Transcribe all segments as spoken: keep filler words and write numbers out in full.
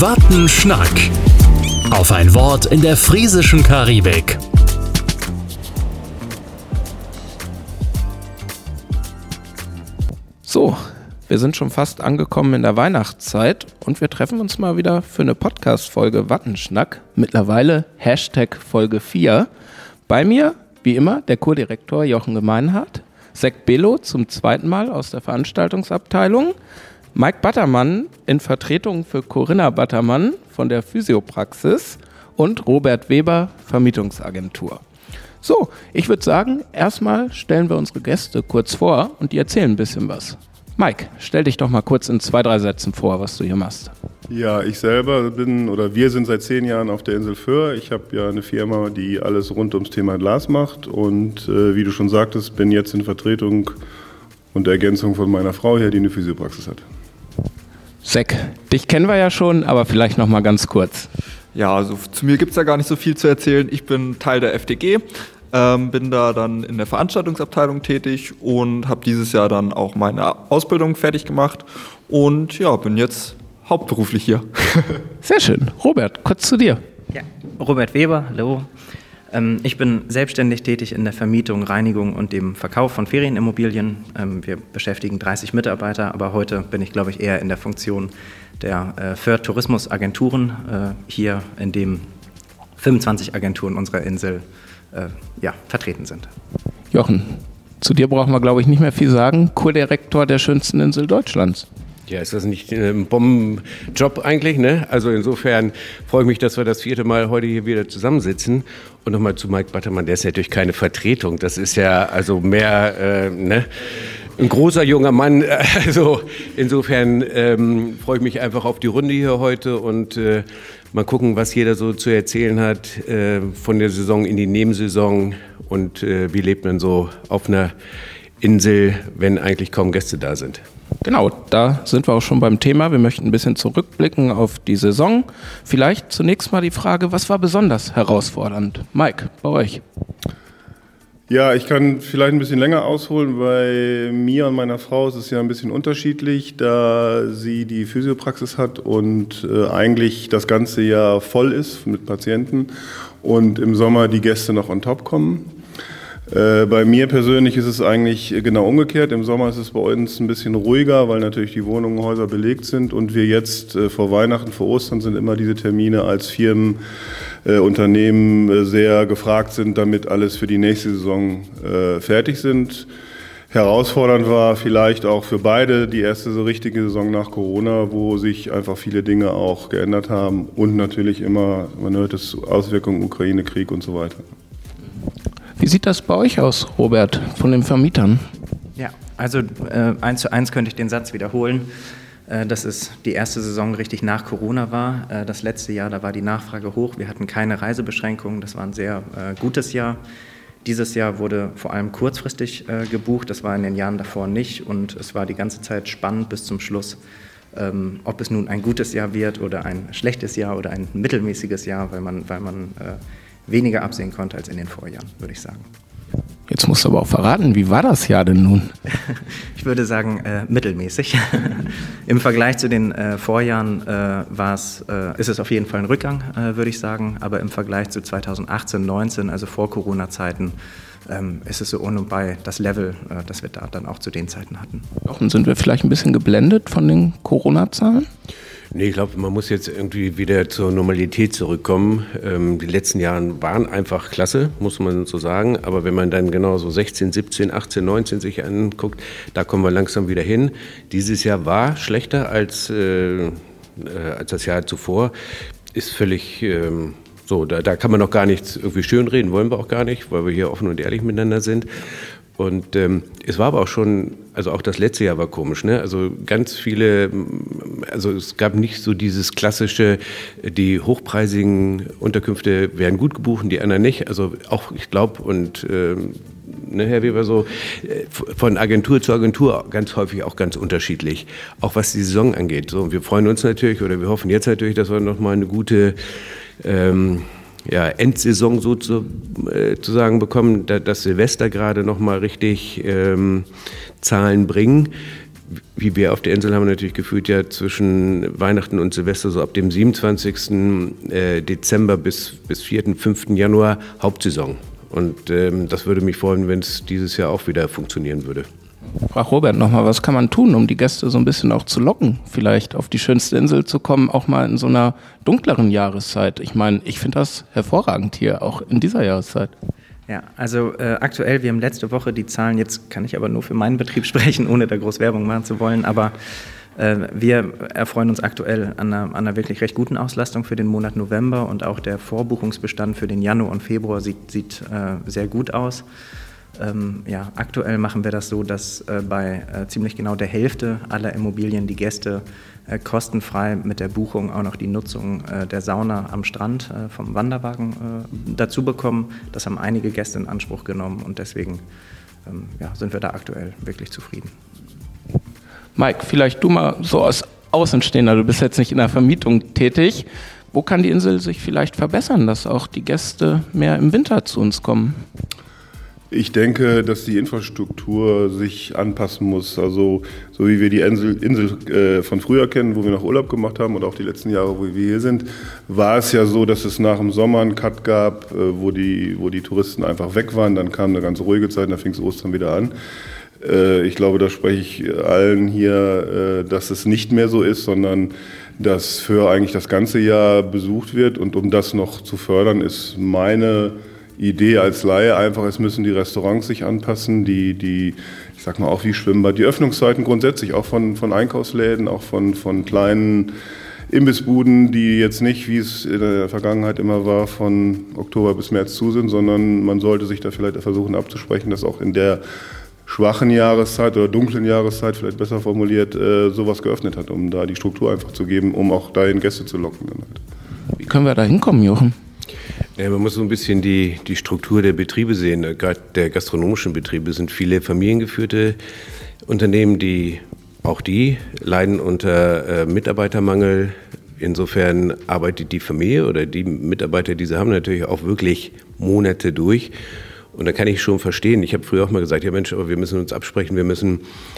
Wattenschnack. Auf ein Wort in der friesischen Karibik. So, wir sind schon fast angekommen in der Weihnachtszeit und wir treffen uns mal wieder für eine Podcast-Folge Wattenschnack. Mittlerweile Hashtag Folge vier. Bei mir, wie immer, der Kurdirektor Jochen Gemeinhardt, Zach Bello zum zweiten Mal aus der Veranstaltungsabteilung, Mike Battermann in Vertretung für Corinna Battermann von der Physiopraxis und Robert Weber, Vermietungsagentur. So, ich würde sagen, erstmal stellen wir unsere Gäste kurz vor und die erzählen ein bisschen was. Mike, stell dich doch mal kurz in zwei, drei Sätzen vor, was du hier machst. Ja, ich selber bin, oder wir sind seit zehn Jahren auf der Insel Föhr. Ich habe ja eine Firma, die alles rund ums Thema Glas macht und äh, wie du schon sagtest, bin jetzt in Vertretung und Ergänzung von meiner Frau hier, die eine Physiopraxis hat. Zach, dich kennen wir ja schon, aber vielleicht noch mal ganz kurz. Ja, also zu mir gibt es ja gar nicht so viel zu erzählen. Ich bin Teil der F D G, ähm, bin da dann in der Veranstaltungsabteilung tätig und habe dieses Jahr dann auch meine Ausbildung fertig gemacht und ja, bin jetzt hauptberuflich hier. Sehr schön. Robert, kurz zu dir. Ja, Robert Weber, hallo. Ähm, ich bin selbstständig tätig in der Vermietung, Reinigung und dem Verkauf von Ferienimmobilien. Ähm, wir beschäftigen dreißig Mitarbeiter, aber heute bin ich, glaube ich, eher in der Funktion der äh, Föhr Tourismusagenturen, äh, hier in dem fünfundzwanzig Agenturen unserer Insel äh, ja, vertreten sind. Jochen, zu dir brauchen wir, glaube ich, nicht mehr viel sagen. Kurdirektor der schönsten Insel Deutschlands. Ja, ist das nicht ein Bombenjob eigentlich, ne? Also insofern freue ich mich, dass wir das vierte Mal heute hier wieder zusammensitzen. Und nochmal zu Mike Battermann, der ist natürlich keine Vertretung. Das ist ja also mehr, äh, ne? Ein großer junger Mann. Also insofern ähm, freue ich mich einfach auf die Runde hier heute und äh, mal gucken, was jeder so zu erzählen hat äh, von der Saison in die Nebensaison und äh, wie lebt man so auf einer Insel, wenn eigentlich kaum Gäste da sind. Genau, da sind wir auch schon beim Thema. Wir möchten ein bisschen zurückblicken auf die Saison. Vielleicht zunächst mal die Frage, was war besonders herausfordernd? Mike, bei euch? Ja, ich kann vielleicht ein bisschen länger ausholen. Bei mir und meiner Frau ist es ja ein bisschen unterschiedlich, da sie die Physiopraxis hat und äh, eigentlich das ganze Jahr voll ist mit Patienten und im Sommer die Gäste noch on top kommen. Äh, bei mir persönlich ist es eigentlich genau umgekehrt. Im Sommer ist es bei uns ein bisschen ruhiger, weil natürlich die Wohnungen und Häuser belegt sind und wir jetzt äh, vor Weihnachten, vor Ostern sind immer diese Termine als Firmen, äh, Unternehmen äh, sehr gefragt sind, damit alles für die nächste Saison äh, fertig sind. Herausfordernd war vielleicht auch für beide die erste so richtige Saison nach Corona, wo sich einfach viele Dinge auch geändert haben und natürlich immer, man hört es, Auswirkungen Ukraine-Krieg und so weiter. Wie sieht das bei euch aus, Robert, von den Vermietern? Ja, also äh, eins zu eins könnte ich den Satz wiederholen, äh, dass es die erste Saison richtig nach Corona war. Äh, das letzte Jahr, da war die Nachfrage hoch, wir hatten keine Reisebeschränkungen, das war ein sehr äh, gutes Jahr. Dieses Jahr wurde vor allem kurzfristig äh, gebucht, das war in den Jahren davor nicht und es war die ganze Zeit spannend bis zum Schluss, ähm, ob es nun ein gutes Jahr wird oder ein schlechtes Jahr oder ein mittelmäßiges Jahr, weil man, weil man äh, weniger absehen konnte als in den Vorjahren, würde ich sagen. Jetzt musst du aber auch verraten, wie war das Jahr denn nun? Ich würde sagen, äh, mittelmäßig. Im Vergleich zu den äh, Vorjahren äh, war's, äh, ist es auf jeden Fall ein Rückgang, äh, würde ich sagen. Aber im Vergleich zu zweitausendachtzehn, neunzehn, also vor Corona-Zeiten, ähm, ist es so um und bei das Level, äh, das wir da dann auch zu den Zeiten hatten. Und sind wir vielleicht ein bisschen geblendet von den Corona-Zahlen? Nee, ich glaube, man muss jetzt irgendwie wieder zur Normalität zurückkommen. Ähm, die letzten Jahre waren einfach klasse, muss man so sagen. Aber wenn man dann genau so sechzehn, siebzehn, achtzehn, neunzehn sich anguckt, da kommen wir langsam wieder hin. Dieses Jahr war schlechter als, äh, äh, als das Jahr zuvor. Ist völlig ähm, so, da, da kann man noch gar nichts irgendwie schönreden, wollen wir auch gar nicht, weil wir hier offen und ehrlich miteinander sind. Und ähm, es war aber auch schon, also auch das letzte Jahr war komisch, ne? Also ganz viele, also es gab nicht so dieses klassische, die hochpreisigen Unterkünfte werden gut gebucht und die anderen nicht. Also auch, ich glaube, und ähm, ne, Herr Weber, so äh, von Agentur zu Agentur ganz häufig auch ganz unterschiedlich, auch was die Saison angeht. So, und wir freuen uns natürlich, oder wir hoffen jetzt natürlich, dass wir nochmal eine gute ähm, ja, Endsaison sozusagen bekommen, dass Silvester gerade noch mal richtig ähm, Zahlen bringen. wie wir auf der Insel haben natürlich gefühlt ja zwischen Weihnachten und Silvester so ab dem siebenundzwanzigsten Dezember bis, bis vierten, fünften Januar Hauptsaison. Und ähm, das würde mich freuen, wenn es dieses Jahr auch wieder funktionieren würde. Frau Robert, nochmal, was kann man tun, um die Gäste so ein bisschen auch zu locken, vielleicht auf die schönste Insel zu kommen, auch mal in so einer dunkleren Jahreszeit? Ich meine, ich finde das hervorragend hier, auch in dieser Jahreszeit. Ja, also äh, aktuell, wir haben letzte Woche die Zahlen, jetzt kann ich aber nur für meinen Betrieb sprechen, ohne da groß Werbung machen zu wollen, aber äh, wir erfreuen uns aktuell an einer, an einer wirklich recht guten Auslastung für den Monat November und auch der Vorbuchungsbestand für den Januar und Februar sieht, sieht äh, sehr gut aus. Ähm, ja, aktuell machen wir das so, dass äh, bei äh, ziemlich genau der Hälfte aller Immobilien die Gäste äh, kostenfrei mit der Buchung auch noch die Nutzung äh, der Sauna am Strand äh, vom Wanderwagen äh, dazu bekommen. Das haben einige Gäste in Anspruch genommen und deswegen ähm, ja, sind wir da aktuell wirklich zufrieden. Mike, vielleicht du mal so als Außenstehender, du bist jetzt nicht in der Vermietung tätig. Wo kann die Insel sich vielleicht verbessern, dass auch die Gäste mehr im Winter zu uns kommen? Ich denke, dass die Infrastruktur sich anpassen muss. Also so wie wir die Insel, Insel äh, von früher kennen, wo wir noch Urlaub gemacht haben und auch die letzten Jahre, wo wir hier sind, war es ja so, dass es nach dem Sommer einen Cut gab, äh, wo, die, wo die Touristen einfach weg waren. Dann kam eine ganz ruhige Zeit, dann fing es Ostern wieder an. Äh, ich glaube, da spreche ich allen hier, äh, dass es nicht mehr so ist, sondern dass für eigentlich das ganze Jahr besucht wird. Und um das noch zu fördern, ist meine Idee als Laie einfach, es müssen die Restaurants sich anpassen, die, die ich sag mal auch wie Schwimmbad, die Öffnungszeiten grundsätzlich, auch von, von Einkaufsläden, auch von, von kleinen Imbissbuden, die jetzt nicht, wie es in der Vergangenheit immer war, von Oktober bis März zu sind, sondern man sollte sich da vielleicht versuchen abzusprechen, dass auch in der schwachen Jahreszeit oder dunklen Jahreszeit, vielleicht besser formuliert, äh, sowas geöffnet hat, um da die Struktur einfach zu geben, um auch dahin Gäste zu locken. Dann halt. Wie können wir da hinkommen, Jochen? Ja, man muss so ein bisschen die, die Struktur der Betriebe sehen. Gerade der gastronomischen Betriebe sind viele familiengeführte Unternehmen, die auch die leiden unter äh, Mitarbeitermangel. Insofern arbeitet die Familie oder die Mitarbeiter, die sie haben, natürlich auch wirklich Monate durch. Und da kann ich schon verstehen. Ich habe früher auch mal gesagt, ja Mensch, aber wir müssen uns absprechen, wir müssen...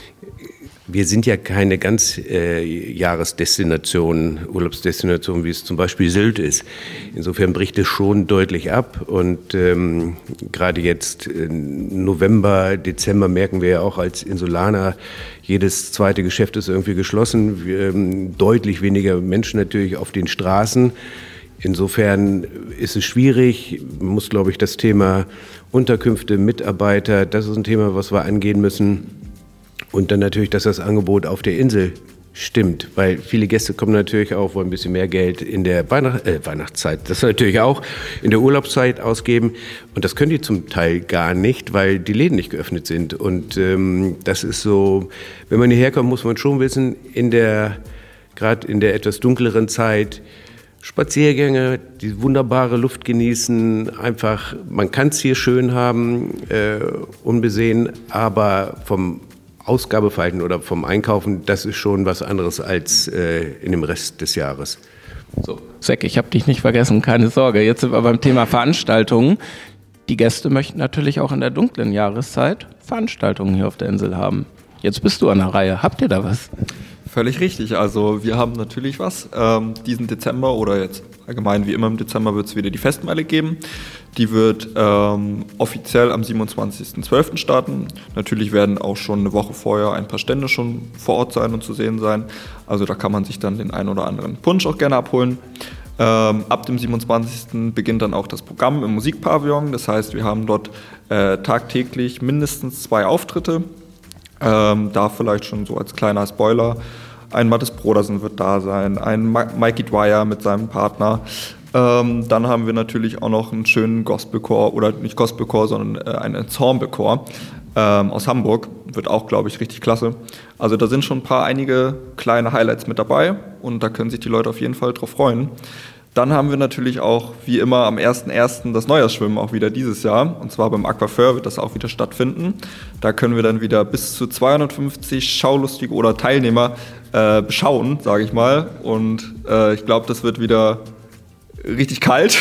Wir sind ja keine ganz äh, Jahresdestination, Urlaubsdestination, wie es zum Beispiel Sylt ist. Insofern bricht es schon deutlich ab. Und ähm, gerade jetzt äh, November, Dezember merken wir ja auch als Insulaner, jedes zweite Geschäft ist irgendwie geschlossen. Wir, ähm, deutlich weniger Menschen natürlich auf den Straßen. Insofern ist es schwierig. Man muss, glaube ich, das Thema Unterkünfte, Mitarbeiter, das ist ein Thema, was wir angehen müssen. Und dann natürlich, dass das Angebot auf der Insel stimmt, weil viele Gäste kommen natürlich auch, wollen ein bisschen mehr Geld in der Weihnacht, äh, Weihnachtszeit, das natürlich auch, in der Urlaubszeit ausgeben. Und das können die zum Teil gar nicht, weil die Läden nicht geöffnet sind. Und ähm, das ist so, wenn man hierher kommt, muss man schon wissen, in der, gerade in der etwas dunkleren Zeit, Spaziergänge, die wunderbare Luft genießen, einfach, man kann es hier schön haben, äh, unbesehen, aber vom Ausgabeverhalten oder vom Einkaufen, das ist schon was anderes als äh, in dem Rest des Jahres. So, Zack, ich habe dich nicht vergessen, keine Sorge. Jetzt sind wir beim Thema Veranstaltungen. Die Gäste möchten natürlich auch in der dunklen Jahreszeit Veranstaltungen hier auf der Insel haben. Jetzt bist du an der Reihe. Habt ihr da was? Völlig richtig. Also wir haben natürlich was. Ähm, diesen Dezember oder jetzt allgemein wie immer im Dezember wird es wieder die Festmeile geben. Die wird ähm, offiziell am siebenundzwanzigsten zwölften starten. Natürlich werden auch schon eine Woche vorher ein paar Stände schon vor Ort sein und zu sehen sein. Also da kann man sich dann den einen oder anderen Punsch auch gerne abholen. Ähm, ab dem siebenundzwanzigsten beginnt dann auch das Programm im Musikpavillon. Das heißt, wir haben dort äh, tagtäglich mindestens zwei Auftritte. Ähm, da vielleicht schon so als kleiner Spoiler. Ein Mathis Brodersen wird da sein, ein Ma- Mikey Dwyer mit seinem Partner. Ähm, dann haben wir natürlich auch noch einen schönen Gospelchor, oder nicht Gospelchor, sondern äh, einen Ensemblechor ähm, aus Hamburg. Wird auch, glaube ich, richtig klasse. Also da sind schon ein paar einige kleine Highlights mit dabei und da können sich die Leute auf jeden Fall drauf freuen. Dann haben wir natürlich auch, wie immer, am ersten ersten das Neujahrsschwimmen auch wieder dieses Jahr. Und zwar beim Aquafeur wird das auch wieder stattfinden. Da können wir dann wieder bis zu zweihundertfünfzig Schaulustige oder Teilnehmer äh, beschauen, sage ich mal. Und äh, ich glaube, das wird wieder richtig kalt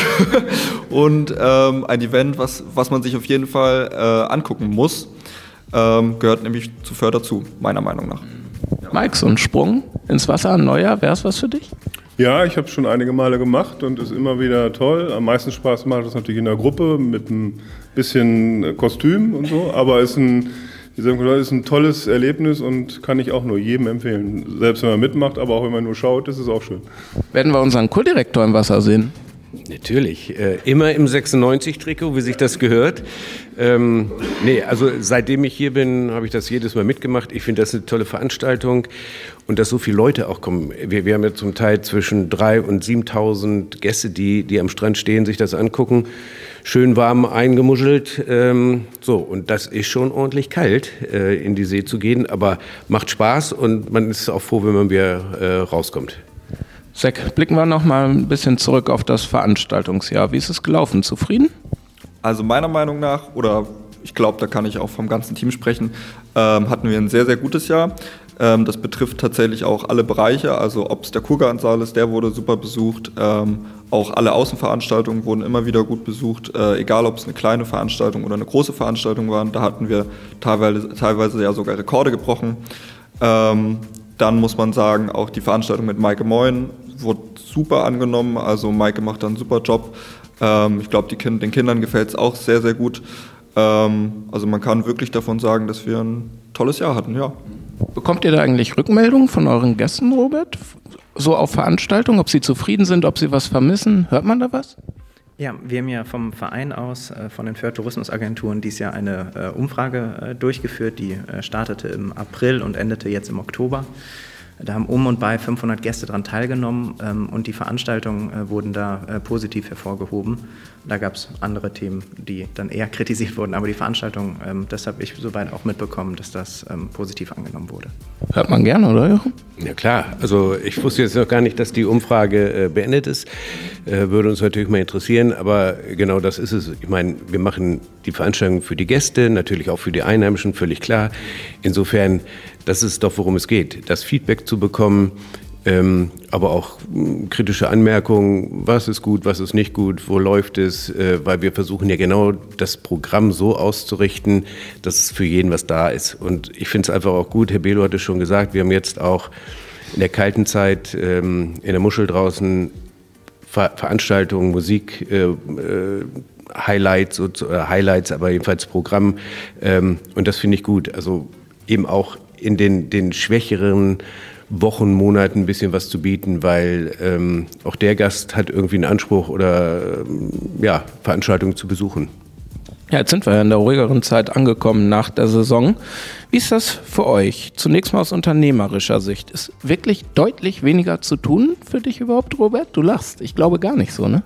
und ähm, ein Event, was, was man sich auf jeden Fall äh, angucken muss. Ähm, gehört nämlich zu Föhr dazu, meiner Meinung nach. Mike, so ein Sprung ins Wasser, ein neuer, wäre es was für dich? Ja, ich habe es schon einige Male gemacht und ist immer wieder toll. Am meisten Spaß macht es natürlich in der Gruppe mit ein bisschen Kostüm und so, aber es ist ein, ist ein tolles Erlebnis und kann ich auch nur jedem empfehlen. Selbst wenn man mitmacht, aber auch wenn man nur schaut, ist es auch schön. Werden wir unseren Kurdirektor im Wasser sehen? Natürlich, äh, immer im sechsundneunzig-Trikot, wie sich das gehört. Ähm, nee, also seitdem ich hier bin, habe ich das jedes Mal mitgemacht. Ich finde das eine tolle Veranstaltung und dass so viele Leute auch kommen. Wir, wir haben ja zum Teil zwischen dreitausend und siebentausend Gäste, die, die am Strand stehen, sich das angucken. Schön warm eingemuschelt. Ähm, so, und das ist schon ordentlich kalt, äh, in die See zu gehen, aber macht Spaß und man ist auch froh, wenn man wieder äh, rauskommt. Zack, blicken wir noch mal ein bisschen zurück auf das Veranstaltungsjahr. Wie ist es gelaufen? Zufrieden? Also meiner Meinung nach, oder ich glaube, da kann ich auch vom ganzen Team sprechen, ähm, hatten wir ein sehr, sehr gutes Jahr. Ähm, das betrifft tatsächlich auch alle Bereiche, also ob es der Kurgartensaal ist, der wurde super besucht. Ähm, auch alle Außenveranstaltungen wurden immer wieder gut besucht, äh, egal ob es eine kleine Veranstaltung oder eine große Veranstaltung waren. Da hatten wir teilweise, teilweise ja sogar Rekorde gebrochen. Ähm, dann muss man sagen, auch die Veranstaltung mit Maike Moin wurde super angenommen, also Maike macht da einen super Job. Ähm, ich glaube, kind, den Kindern gefällt es auch sehr, sehr gut. Ähm, also man kann wirklich davon sagen, dass wir ein tolles Jahr hatten, ja. Bekommt ihr da eigentlich Rückmeldungen von euren Gästen, Robert? So auf Veranstaltungen, ob sie zufrieden sind, ob sie was vermissen? Hört man da was? Ja, wir haben ja vom Verein aus, äh, von den Föhr-Tourismusagenturen, dieses Jahr eine äh, Umfrage äh, durchgeführt, die äh, startete im April und endete jetzt im Oktober. Da haben um und bei fünfhundert Gäste daran teilgenommen ähm, und die Veranstaltungen äh, wurden da äh, positiv hervorgehoben. Da gab es andere Themen, die dann eher kritisiert wurden, aber die Veranstaltung, ähm, das habe ich soweit auch mitbekommen, dass das ähm, positiv angenommen wurde. Hört man gerne, oder Jochen? Ja klar, also ich wusste jetzt noch gar nicht, dass die Umfrage äh, beendet ist. Äh, würde uns natürlich mal interessieren, aber genau das ist es. Ich meine, wir machen die Veranstaltung für die Gäste, natürlich auch für die Einheimischen, völlig klar. Insofern, das ist doch, worum es geht, das Feedback zu bekommen, ähm, aber auch mh, kritische Anmerkungen, was ist gut, was ist nicht gut, wo läuft es, äh, weil wir versuchen ja genau das Programm so auszurichten, dass es für jeden was da ist. Und ich finde es einfach auch gut, Herr Belo hat es schon gesagt, wir haben jetzt auch in der kalten Zeit ähm, in der Muschel draußen Ver- Veranstaltungen, Musik, äh, äh, Highlights, so, äh, Highlights, aber jedenfalls Programm ähm, und das finde ich gut. Also eben auch in den, den schwächeren Wochen, Monaten ein bisschen was zu bieten, weil ähm, auch der Gast hat irgendwie einen Anspruch oder ähm, ja, Veranstaltungen zu besuchen. Ja, jetzt sind wir ja in der ruhigeren Zeit angekommen nach der Saison. Wie ist das für euch? Zunächst mal aus unternehmerischer Sicht. Ist wirklich deutlich weniger zu tun für dich überhaupt, Robert? Du lachst. Ich glaube gar nicht so, ne?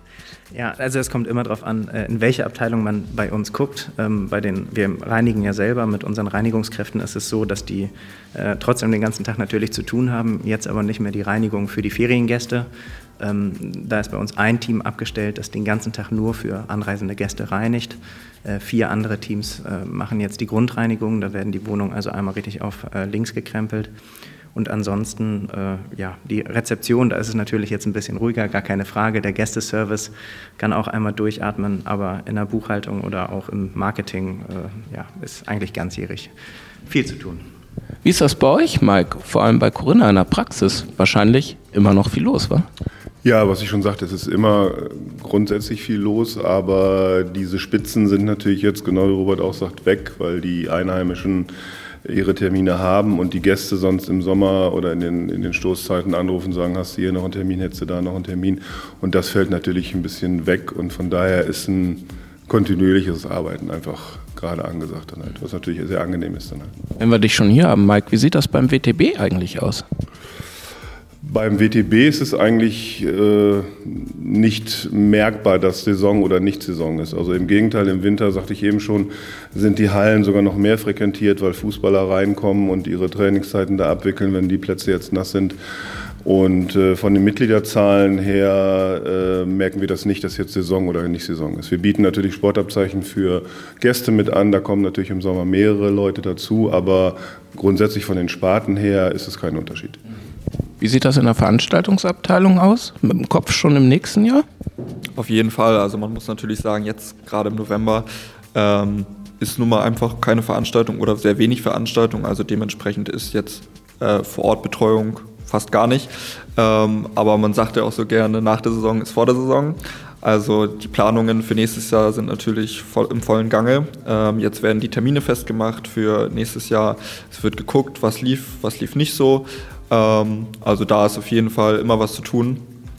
Ja, also es kommt immer darauf an, in welche Abteilung man bei uns guckt. Ähm, bei den, wir reinigen ja selber, mit unseren Reinigungskräften ist es so, dass die äh, trotzdem den ganzen Tag natürlich zu tun haben, jetzt aber nicht mehr die Reinigung für die Feriengäste. Ähm, da ist bei uns ein Team abgestellt, das den ganzen Tag nur für anreisende Gäste reinigt. Äh, vier andere Teams äh, machen jetzt die Grundreinigung, da werden die Wohnungen also einmal richtig auf äh, links gekrempelt. Und ansonsten, äh, ja, die Rezeption, da ist es natürlich jetzt ein bisschen ruhiger, gar keine Frage. Der Gästeservice kann auch einmal durchatmen, aber in der Buchhaltung oder auch im Marketing, äh, ja, ist eigentlich ganzjährig viel zu tun. Wie ist das bei euch, Mike? Vor allem bei Corinna in der Praxis? Wahrscheinlich immer noch viel los, wa? Ja, was ich schon sagte, es ist immer grundsätzlich viel los, aber diese Spitzen sind natürlich jetzt, genau wie Robert auch sagt, weg, weil die Einheimischen ihre Termine haben und die Gäste sonst im Sommer oder in den, in den Stoßzeiten anrufen und sagen, hast du hier noch einen Termin, hättest du da noch einen Termin? Und das fällt natürlich ein bisschen weg und von daher ist ein kontinuierliches Arbeiten einfach gerade angesagt dann halt, was natürlich sehr angenehm ist dann halt. Wenn wir dich schon hier haben, Mike, wie sieht das beim W T B eigentlich aus? Beim W T B ist es eigentlich äh, nicht merkbar, dass Saison oder nicht Saison ist. Also im Gegenteil, im Winter, sagte ich eben schon, sind die Hallen sogar noch mehr frequentiert, weil Fußballer reinkommen und ihre Trainingszeiten da abwickeln, wenn die Plätze jetzt nass sind. Und äh, von den Mitgliederzahlen her äh, merken wir das nicht, dass jetzt Saison oder nicht Saison ist. Wir bieten natürlich Sportabzeichen für Gäste mit an, da kommen natürlich im Sommer mehrere Leute dazu, aber grundsätzlich von den Sparten her ist es kein Unterschied. Wie sieht das in der Veranstaltungsabteilung aus? Mit dem Kopf schon im nächsten Jahr? Auf jeden Fall, also man muss natürlich sagen, jetzt gerade im November ähm, ist nun mal einfach keine Veranstaltung oder sehr wenig Veranstaltung, also dementsprechend ist jetzt äh, Vor-Ort-Betreuung fast gar nicht. Ähm, aber man sagt ja auch so gerne, nach der Saison ist vor der Saison. Also die Planungen für nächstes Jahr sind natürlich voll, im vollen Gange. Ähm, jetzt werden die Termine festgemacht für nächstes Jahr. Es wird geguckt, was lief, was lief nicht so. Ähm, also da ist auf jeden Fall immer was zu tun.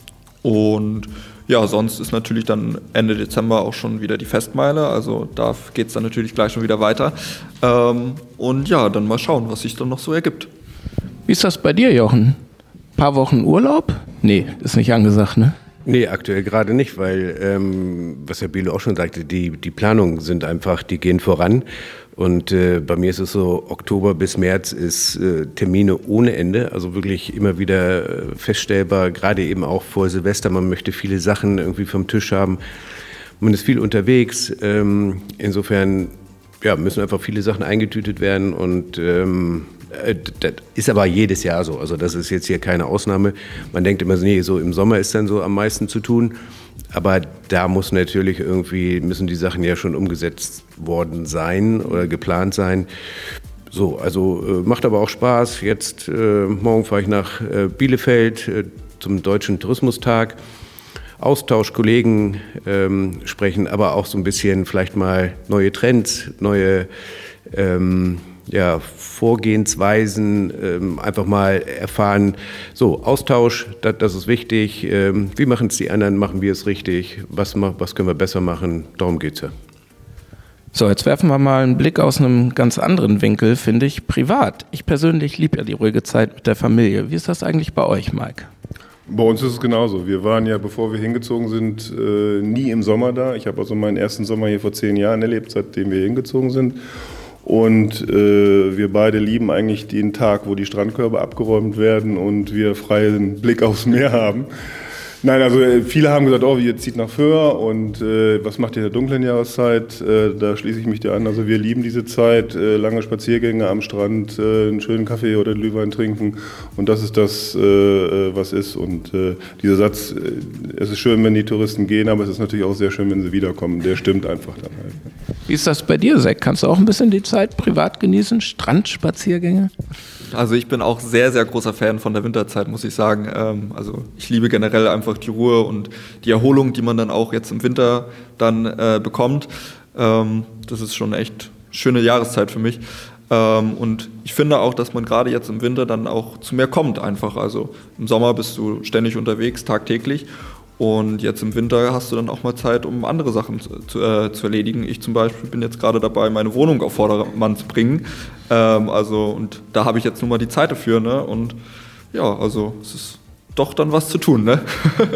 Und ja, sonst ist natürlich dann Ende Dezember auch schon wieder die Festmeile. Also da geht es dann natürlich gleich schon wieder weiter. Ähm, und ja, dann mal schauen, was sich dann noch so ergibt. Wie ist das bei dir, Jochen? Ein paar Wochen Urlaub? Nee, ist nicht angesagt, ne? Nee, aktuell gerade nicht, weil, ähm, was Herr Biele auch schon sagte, die, die Planungen sind einfach, die gehen voran. Und äh, bei mir ist es so, Oktober bis März ist äh, Termine ohne Ende, also wirklich immer wieder äh, feststellbar, gerade eben auch vor Silvester, man möchte viele Sachen irgendwie vom Tisch haben. Man ist viel unterwegs, ähm, insofern ja, müssen einfach viele Sachen eingetütet werden und ähm, das ist aber jedes Jahr so, also das ist jetzt hier keine Ausnahme. Man denkt immer, nee, so im Sommer ist dann so am meisten zu tun, aber da muss natürlich irgendwie, müssen die Sachen ja schon umgesetzt worden sein oder geplant sein. So, also äh, macht aber auch Spaß. Jetzt, äh, morgen fahre ich nach äh, Bielefeld äh, zum Deutschen Tourismustag. Austausch, Kollegen ähm, sprechen, aber auch so ein bisschen vielleicht mal neue Trends, neue ähm, ja, Vorgehensweisen, ähm, einfach mal erfahren. So, Austausch, das, das ist wichtig. Ähm, wie machen es die anderen, machen wir es richtig? Was, was können wir besser machen? Darum geht's ja. So, jetzt werfen wir mal einen Blick aus einem ganz anderen Winkel, finde ich, privat. Ich persönlich liebe ja die ruhige Zeit mit der Familie. Wie ist das eigentlich bei euch, Mike? Bei uns ist es genauso. Wir waren ja, bevor wir hingezogen sind, äh, nie im Sommer da. Ich habe also meinen ersten Sommer hier vor zehn Jahren erlebt, seitdem wir hingezogen sind. Und äh, wir beide lieben eigentlich den Tag, wo die Strandkörbe abgeräumt werden und wir freien Blick aufs Meer haben. Nein, also viele haben gesagt, oh, ihr zieht nach Föhr und äh, was macht ihr in der dunklen Jahreszeit? Äh, da schließe ich mich dir an. Also wir lieben diese Zeit, äh, lange Spaziergänge am Strand, äh, einen schönen Kaffee oder Glühwein trinken und das ist das, äh, was ist. Und äh, dieser Satz, äh, es ist schön, wenn die Touristen gehen, aber es ist natürlich auch sehr schön, wenn sie wiederkommen. Der stimmt einfach dann halt. Wie ist das bei dir, Zack? Kannst du auch ein bisschen die Zeit privat genießen? Strandspaziergänge? Also ich bin auch sehr, sehr großer Fan von der Winterzeit, muss ich sagen. Ähm, also ich liebe generell einfach die Ruhe und die Erholung, die man dann auch jetzt im Winter dann äh, bekommt. Ähm, das ist schon echt schöne Jahreszeit für mich. Ähm, und ich finde auch, dass man gerade jetzt im Winter dann auch zu mehr kommt einfach. Also im Sommer bist du ständig unterwegs, tagtäglich. Und jetzt im Winter hast du dann auch mal Zeit, um andere Sachen zu, zu, äh, zu erledigen. Ich zum Beispiel bin jetzt gerade dabei, meine Wohnung auf Vordermann zu bringen. Ähm, also, und da habe ich jetzt nun mal die Zeit dafür. Ne? Und ja, also es ist doch dann was zu tun. Ne?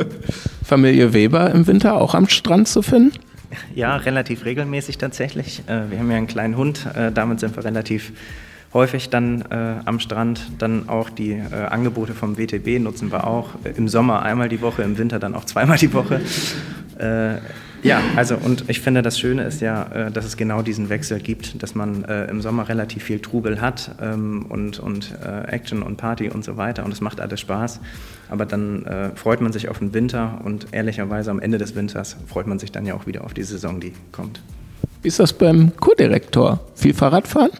Familie Weber im Winter auch am Strand zu finden? Ja, relativ regelmäßig tatsächlich. Äh, wir haben ja einen kleinen Hund, äh, damit sind wir relativ häufig dann äh, am Strand. Dann auch die äh, Angebote vom W T B nutzen wir auch. Äh, Im Sommer einmal die Woche, im Winter dann auch zweimal die Woche. Äh, ja, also und ich finde, das Schöne ist ja, äh, dass es genau diesen Wechsel gibt, dass man äh, im Sommer relativ viel Trubel hat ähm, und, und äh, Action und Party und so weiter und es macht alles Spaß. Aber dann äh, freut man sich auf den Winter und ehrlicherweise am Ende des Winters freut man sich dann ja auch wieder auf die Saison, die kommt. Wie ist das beim Co-Direktor? Viel Fahrradfahren?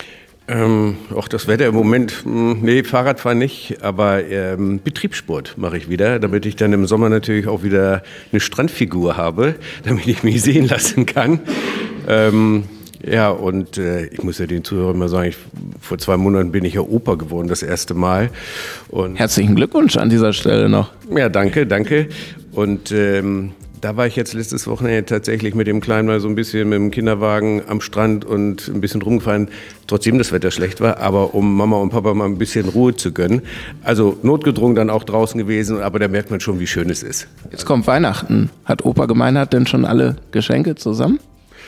Ähm, auch das Wetter im Moment, mh, nee, Fahrradfahren nicht, aber ähm, Betriebssport mache ich wieder, damit ich dann im Sommer natürlich auch wieder eine Strandfigur habe, damit ich mich sehen lassen kann. Ähm, ja, und äh, ich muss ja den Zuhörern mal sagen, ich, vor zwei Monaten bin ich ja Opa geworden, das erste Mal. Und herzlichen Glückwunsch an dieser Stelle noch. Ja, danke, danke. Und ähm, da war ich jetzt letztes Wochenende tatsächlich mit dem Kleinen mal so ein bisschen mit dem Kinderwagen am Strand und ein bisschen rumgefahren, trotzdem das Wetter schlecht war, aber um Mama und Papa mal ein bisschen Ruhe zu gönnen. Also notgedrungen dann auch draußen gewesen, aber da merkt man schon, wie schön es ist. Jetzt kommt Weihnachten. Hat Opa Gemeinhardt denn schon alle Geschenke zusammen?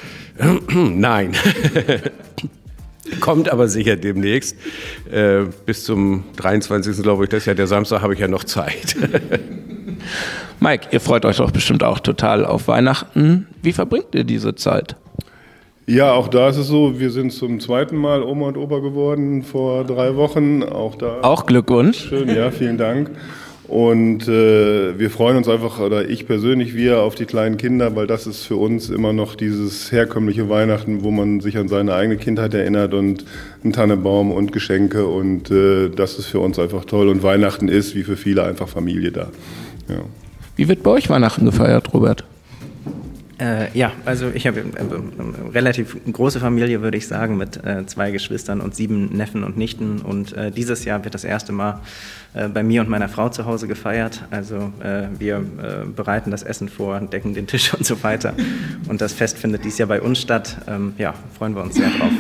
Nein. Kommt aber sicher demnächst. Äh, bis zum dreiundzwanzigsten glaube ich, das ist ja der Samstag, habe ich ja noch Zeit. Mike, ihr freut euch doch bestimmt auch total auf Weihnachten. Wie verbringt ihr diese Zeit? Ja, auch da ist es so, wir sind zum zweiten Mal Oma und Opa geworden vor drei Wochen. Auch da. Auch Glückwunsch. Schön, ja, vielen Dank. Und äh, wir freuen uns einfach, oder ich persönlich, wir auf die kleinen Kinder, weil das ist für uns immer noch dieses herkömmliche Weihnachten, wo man sich an seine eigene Kindheit erinnert und ein Tannenbaum und Geschenke und äh, das ist für uns einfach toll. Und Weihnachten ist, wie für viele, einfach Familie da. Ja. Wie wird bei euch Weihnachten gefeiert, Robert? Äh, ja, also ich habe eine relativ große Familie, würde ich sagen, mit äh, zwei Geschwistern und sieben Neffen und Nichten. Und äh, dieses Jahr wird das erste Mal äh, bei mir und meiner Frau zu Hause gefeiert. Also äh, wir äh, bereiten das Essen vor, decken den Tisch und so weiter. Und das Fest findet dieses Jahr bei uns statt. Ähm, ja, freuen wir uns sehr drauf.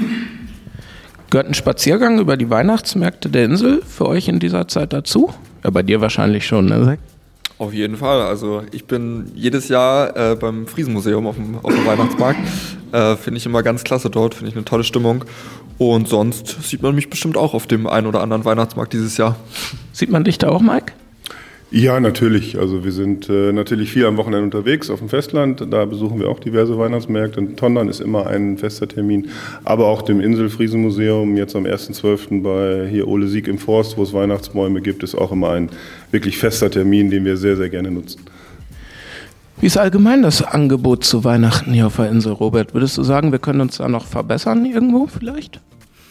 Gehört ein Spaziergang über die Weihnachtsmärkte der Insel für euch in dieser Zeit dazu? Ja, bei dir wahrscheinlich schon, ne, Zach? Auf jeden Fall. Also ich bin jedes Jahr äh, beim Friesenmuseum auf dem, auf dem Weihnachtsmarkt. Äh, finde ich immer ganz klasse dort, finde ich eine tolle Stimmung. Und sonst sieht man mich bestimmt auch auf dem einen oder anderen Weihnachtsmarkt dieses Jahr. Sieht man dich da auch, Mike? Ja, natürlich. Also wir sind äh, natürlich viel am Wochenende unterwegs auf dem Festland. Da besuchen wir auch diverse Weihnachtsmärkte. Und Tondern ist immer ein fester Termin. Aber auch dem Insel-Friesenmuseum, jetzt am ersten zwölften bei hier Ole Sieg im Forst, wo es Weihnachtsbäume gibt, ist auch immer ein wirklich fester Termin, den wir sehr, sehr gerne nutzen. Wie ist allgemein das Angebot zu Weihnachten hier auf der Insel, Robert? Würdest du sagen, wir können uns da noch verbessern irgendwo vielleicht?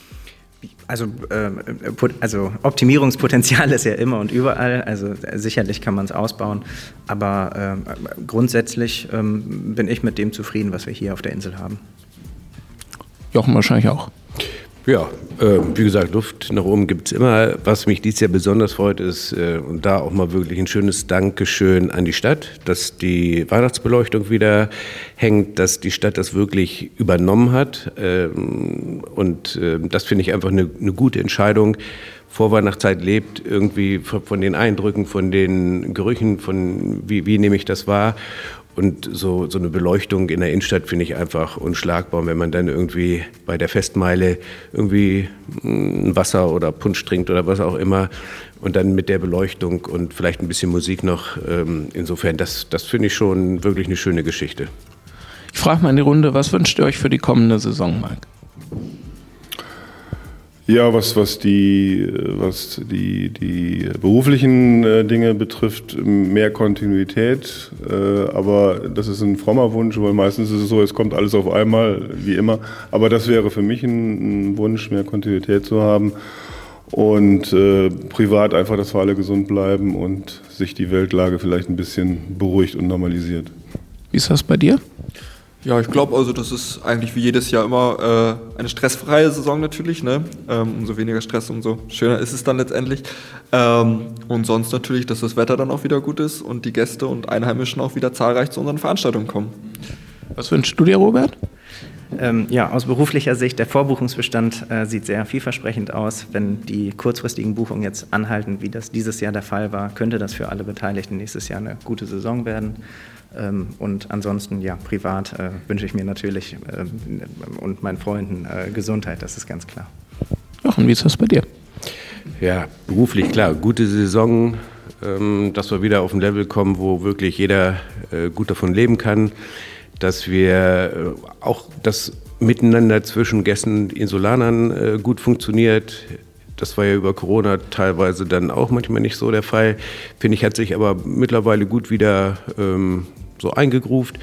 Also, äh, also Optimierungspotenzial ist ja immer und überall, also sicherlich kann man es ausbauen, aber äh, grundsätzlich ähm, bin ich mit dem zufrieden, was wir hier auf der Insel haben. Jochen wahrscheinlich auch. Ja, äh, wie gesagt, Luft nach oben gibt es immer. Was mich dieses Jahr besonders freut, ist, äh, und da auch mal wirklich ein schönes Dankeschön an die Stadt, dass die Weihnachtsbeleuchtung wieder hängt, dass die Stadt das wirklich übernommen hat. Ähm, und äh, das finde ich einfach eine, eine gute Entscheidung. Vorweihnachtszeit lebt irgendwie von den Eindrücken, von den Gerüchen, von wie, wie nehme ich das wahr. Und so, so eine Beleuchtung in der Innenstadt finde ich einfach unschlagbar. Wenn man dann irgendwie bei der Festmeile irgendwie ein Wasser oder Punsch trinkt oder was auch immer und dann mit der Beleuchtung und vielleicht ein bisschen Musik noch. Ähm, insofern, das, das finde ich schon wirklich eine schöne Geschichte. Ich frage mal in die Runde, was wünscht ihr euch für die kommende Saison, Mike? Ja, was, was, die, was die, die beruflichen äh, Dinge betrifft, mehr Kontinuität. Äh, aber das ist ein frommer Wunsch, weil meistens ist es so, es kommt alles auf einmal, wie immer. Aber das wäre für mich ein, ein Wunsch, mehr Kontinuität zu haben. Und äh, privat einfach, dass wir alle gesund bleiben und sich die Weltlage vielleicht ein bisschen beruhigt und normalisiert. Wie ist das bei dir? Ja, ich glaube also, das ist eigentlich wie jedes Jahr immer äh, eine stressfreie Saison natürlich. Ne? Ähm, umso weniger Stress, umso schöner ist es dann letztendlich. Ähm, und sonst natürlich, dass das Wetter dann auch wieder gut ist und die Gäste und Einheimischen auch wieder zahlreich zu unseren Veranstaltungen kommen. Was wünschst du dir, Robert? Ähm, ja, aus beruflicher Sicht, der Vorbuchungsbestand äh, sieht sehr vielversprechend aus. Wenn die kurzfristigen Buchungen jetzt anhalten, wie das dieses Jahr der Fall war, könnte das für alle Beteiligten nächstes Jahr eine gute Saison werden. Ähm, und ansonsten, ja, privat äh, wünsche ich mir natürlich ähm, und meinen Freunden äh, Gesundheit, das ist ganz klar. Jochen, wie ist das bei dir? Ja, beruflich klar, gute Saison, ähm, dass wir wieder auf ein Level kommen, wo wirklich jeder äh, gut davon leben kann, dass wir äh, auch das Miteinander zwischen Gästen und Insulanern äh, gut funktioniert. Das war ja über Corona teilweise dann auch manchmal nicht so der Fall. Finde ich, hat sich aber mittlerweile gut wieder ähm, so eingegruft.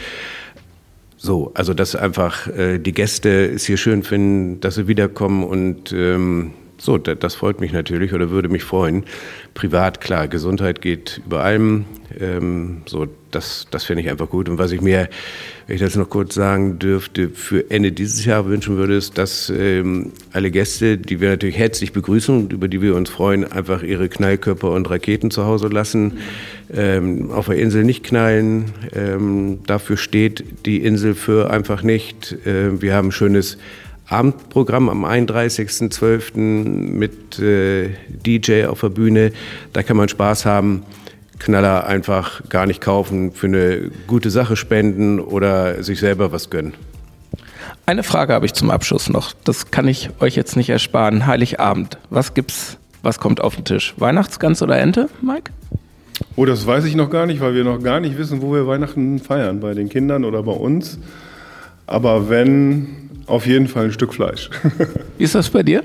So, also dass einfach äh, die Gäste es hier schön finden, dass sie wiederkommen und ähm, so, das, das freut mich natürlich oder würde mich freuen. Privat, klar, Gesundheit geht über allem. Ähm, so, das, das finde ich einfach gut. Und was ich mir, wenn ich das noch kurz sagen dürfte, für Ende dieses Jahr wünschen würde, ist, dass ähm, alle Gäste, die wir natürlich herzlich begrüßen und über die wir uns freuen, einfach ihre Knallkörper und Raketen zu Hause lassen, ähm, auf der Insel nicht knallen. Ähm, dafür steht die Insel für einfach nicht. Äh, wir haben ein schönes Abendprogramm am einunddreißigsten zwölften mit äh, D J auf der Bühne. Da kann man Spaß haben. Knaller einfach gar nicht kaufen, für eine gute Sache spenden oder sich selber was gönnen. Eine Frage habe ich zum Abschluss noch. Das kann ich euch jetzt nicht ersparen. Heiligabend. Was gibt's? Was kommt auf den Tisch? Weihnachtsgans oder Ente, Mike? Oh, das weiß ich noch gar nicht, weil wir noch gar nicht wissen, wo wir Weihnachten feiern. Bei den Kindern oder bei uns. Aber wenn, auf jeden Fall ein Stück Fleisch. Wie ist das bei dir?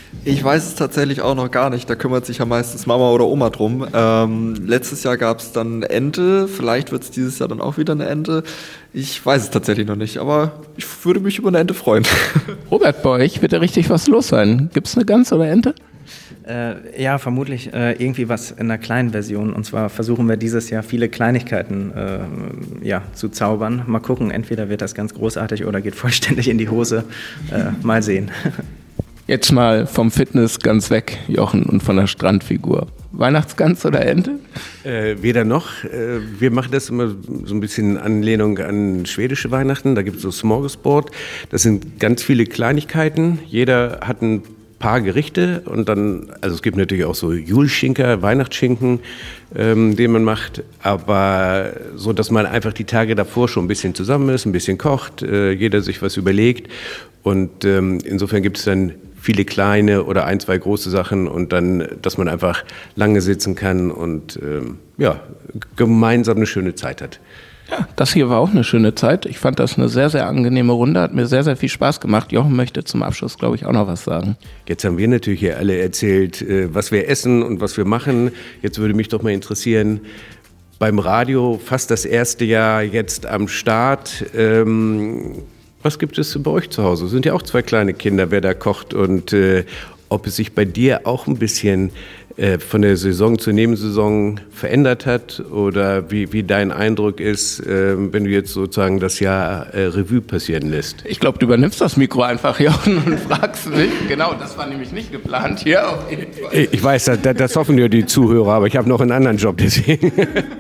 Ich weiß es tatsächlich auch noch gar nicht. Da kümmert sich ja meistens Mama oder Oma drum. Ähm, letztes Jahr gab es dann eine Ente. Vielleicht wird es dieses Jahr dann auch wieder eine Ente. Ich weiß es tatsächlich noch nicht, aber ich würde mich über eine Ente freuen. Robert, bei euch wird ja richtig was los sein. Gibt es eine Gans oder Ente? Äh, ja, vermutlich äh, irgendwie was in einer kleinen Version. Und zwar versuchen wir dieses Jahr viele Kleinigkeiten äh, ja, zu zaubern. Mal gucken, entweder wird das ganz großartig oder geht vollständig in die Hose. Äh, mal sehen. Jetzt mal vom Fitness ganz weg, Jochen, und von der Strandfigur. Weihnachtsgans oder Ente? Äh, weder noch. Äh, wir machen das immer so ein bisschen in Anlehnung an schwedische Weihnachten. Da gibt es so Smorgasbord. Das sind ganz viele Kleinigkeiten. Jeder hat ein paar Gerichte und dann, also es gibt natürlich auch so Julschinker, Weihnachtsschinken, ähm, den man macht, aber so, dass man einfach die Tage davor schon ein bisschen zusammen ist, ein bisschen kocht, äh, jeder sich was überlegt und ähm, insofern gibt es dann viele kleine oder ein, zwei große Sachen und dann, dass man einfach lange sitzen kann und ähm, ja, gemeinsam eine schöne Zeit hat. Ja, das hier war auch eine schöne Zeit. Ich fand das eine sehr, sehr angenehme Runde. Hat mir sehr, sehr viel Spaß gemacht. Jochen möchte zum Abschluss, glaube ich, auch noch was sagen. Jetzt haben wir natürlich hier alle erzählt, was wir essen und was wir machen. Jetzt würde mich doch mal interessieren, beim Radio fast das erste Jahr jetzt am Start. Ähm, was gibt es bei euch zu Hause? Es sind ja auch zwei kleine Kinder, wer da kocht und äh, ob es sich bei dir auch ein bisschen äh, von der Saison zur Nebensaison verändert hat oder wie, wie dein Eindruck ist, äh, wenn du jetzt sozusagen das Jahr äh, Revue passieren lässt. Ich glaube, du übernimmst das Mikro einfach, Jochen, und fragst mich. Genau, das war nämlich nicht geplant hier. Auf jeden Fall. Ich weiß, das, das hoffen ja die Zuhörer, aber ich habe noch einen anderen Job, deswegen.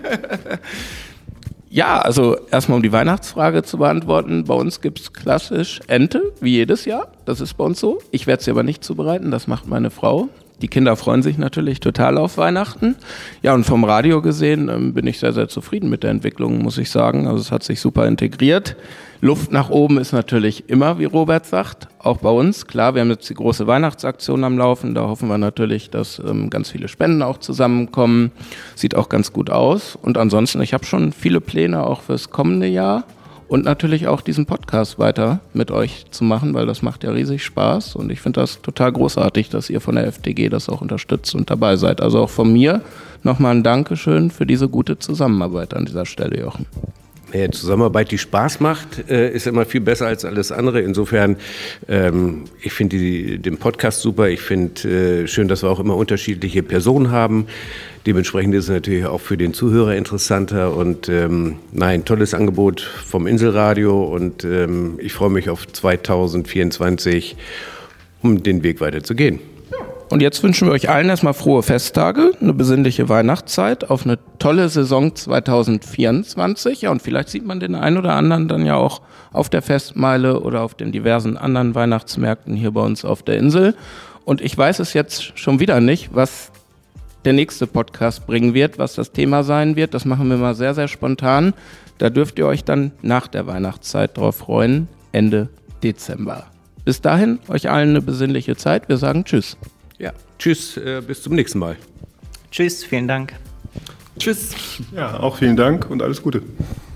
Ja, also erstmal um die Weihnachtsfrage zu beantworten. Bei uns gibt es klassisch Ente, wie jedes Jahr. Das ist bei uns so. Ich werde sie aber nicht zubereiten, das macht meine Frau. Die Kinder freuen sich natürlich total auf Weihnachten. Ja, und vom Radio gesehen ähm, bin ich sehr, sehr zufrieden mit der Entwicklung, muss ich sagen. Also es hat sich super integriert. Luft nach oben ist natürlich immer, wie Robert sagt, auch bei uns. Klar, wir haben jetzt die große Weihnachtsaktion am Laufen. Da hoffen wir natürlich, dass ähm, ganz viele Spenden auch zusammenkommen. Sieht auch ganz gut aus. Und ansonsten, ich habe schon viele Pläne auch fürs kommende Jahr. Und natürlich auch diesen Podcast weiter mit euch zu machen, weil das macht ja riesig Spaß. Und ich finde das total großartig, dass ihr von der F D G das auch unterstützt und dabei seid. Also auch von mir nochmal ein Dankeschön für diese gute Zusammenarbeit an dieser Stelle, Jochen. Ja, Zusammenarbeit, die Spaß macht, äh, ist immer viel besser als alles andere. Insofern, ähm, ich finde den Podcast super. Ich finde äh, schön, dass wir auch immer unterschiedliche Personen haben. Dementsprechend ist es natürlich auch für den Zuhörer interessanter. Und ähm, nein, tolles Angebot vom Inselradio. Und ähm, ich freue mich auf zwanzig vierundzwanzig, um den Weg weiter zu gehen. Und jetzt wünschen wir euch allen erstmal frohe Festtage, eine besinnliche Weihnachtszeit, auf eine tolle Saison zwanzig vierundzwanzig. Ja, und vielleicht sieht man den einen oder anderen dann ja auch auf der Festmeile oder auf den diversen anderen Weihnachtsmärkten hier bei uns auf der Insel. Und ich weiß es jetzt schon wieder nicht, was der nächste Podcast bringen wird, was das Thema sein wird. Das machen wir mal sehr, sehr spontan. Da dürft ihr euch dann nach der Weihnachtszeit drauf freuen, Ende Dezember. Bis dahin, euch allen eine besinnliche Zeit. Wir sagen Tschüss. Ja, tschüss, äh, bis zum nächsten Mal. Tschüss, vielen Dank. Tschüss. Ja, auch vielen Dank und alles Gute.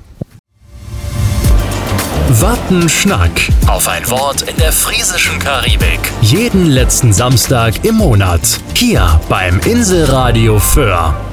Wattenschnack. Auf ein Wort in der friesischen Karibik. Jeden letzten Samstag im Monat. Hier beim Inselradio Föhr.